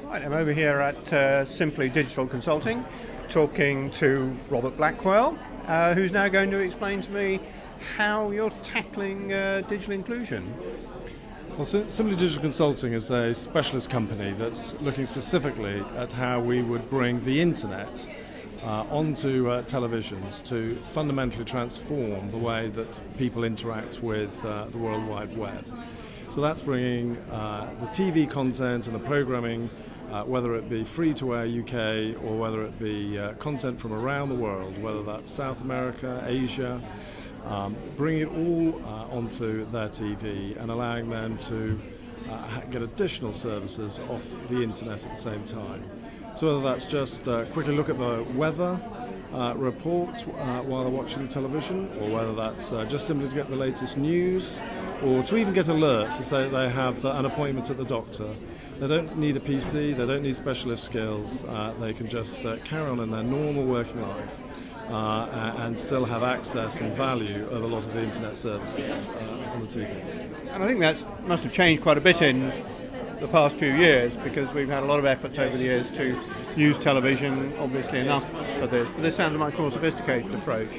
Right, I'm over here at Simply Digital Consulting, talking to Robert Blackwell, who's now going to explain to me how you're tackling digital inclusion. Well, Simply Digital Consulting is a specialist company that's looking specifically at how we would bring the internet onto televisions to fundamentally transform the way that people interact with the World Wide Web. So that's bringing the TV content and the programming, whether it be free-to-air UK or whether it be content from around the world, whether that's South America, Asia, bringing it all onto their TV and allowing them to get additional services off the internet at the same time. So whether that's just quickly look at the weather report while they're watching the television, or whether that's just simply to get the latest news, or to even get alerts to say that they have an appointment at the doctor. They don't need a PC, they don't need specialist skills, they can just carry on in their normal working life and still have access and value of a lot of the internet services on the TV. And I think that must have changed quite a bit in the past few years, because we've had a lot of efforts over the years to use television, obviously enough for this, but this sounds a much more sophisticated approach.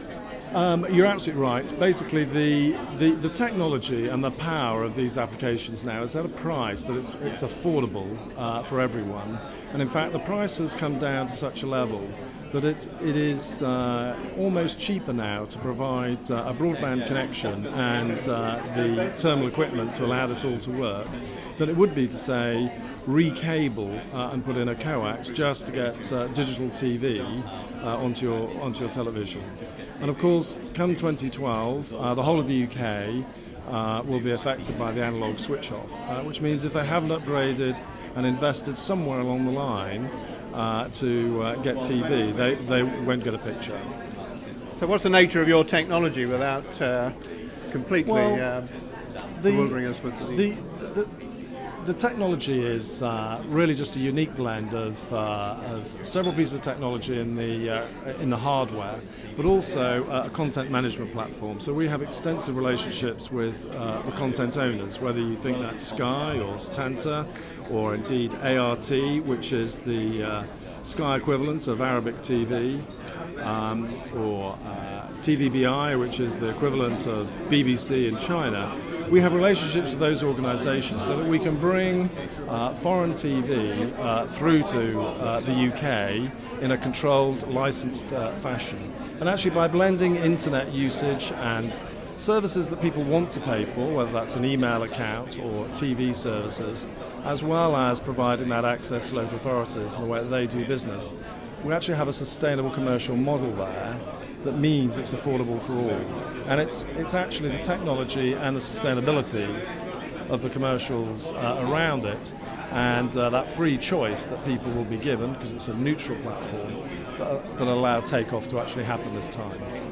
You're absolutely right. Basically, the technology and the power of these applications now is at a price that it's affordable for everyone. And in fact, the price has come down to such a level that it is almost cheaper now to provide a broadband connection and the terminal equipment to allow this all to work than it would be to, say, re-cable and put in a coax just to get digital TV onto your television. And of course, come 2012, the whole of the UK will be affected by the analogue switch-off, which means if they haven't upgraded and invested somewhere along the line to get TV, they won't get a picture. So what's the nature of your technology without completely bewildering us with the technology is really just a unique blend of several pieces of technology in the hardware, but also a content management platform. So we have extensive relationships with the content owners, whether you think that's Sky or Setanta, or indeed ART, which is the Sky equivalent of Arabic TV, or TVBI, which is the equivalent of BBC in China. We have relationships with those organisations so that we can bring foreign TV through to the UK in a controlled, licensed fashion. And actually, by blending internet usage and services that people want to pay for, whether that's an email account or TV services, as well as providing that access to local authorities in the way that they do business, we actually have a sustainable commercial model there that means it's affordable for all. And it's actually the technology and the sustainability of the commercials around it, and that free choice that people will be given, because it's a neutral platform, that allow takeoff to actually happen this time.